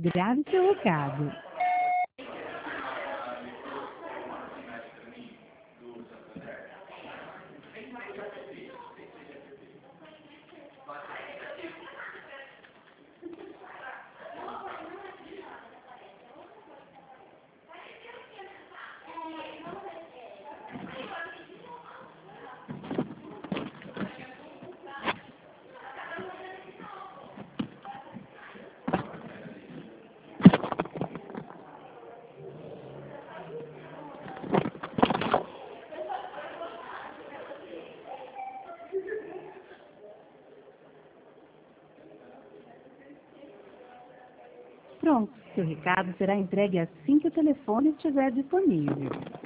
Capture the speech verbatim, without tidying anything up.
Grave seu recado. Pronto, seu recado será entregue assim que o telefone estiver disponível.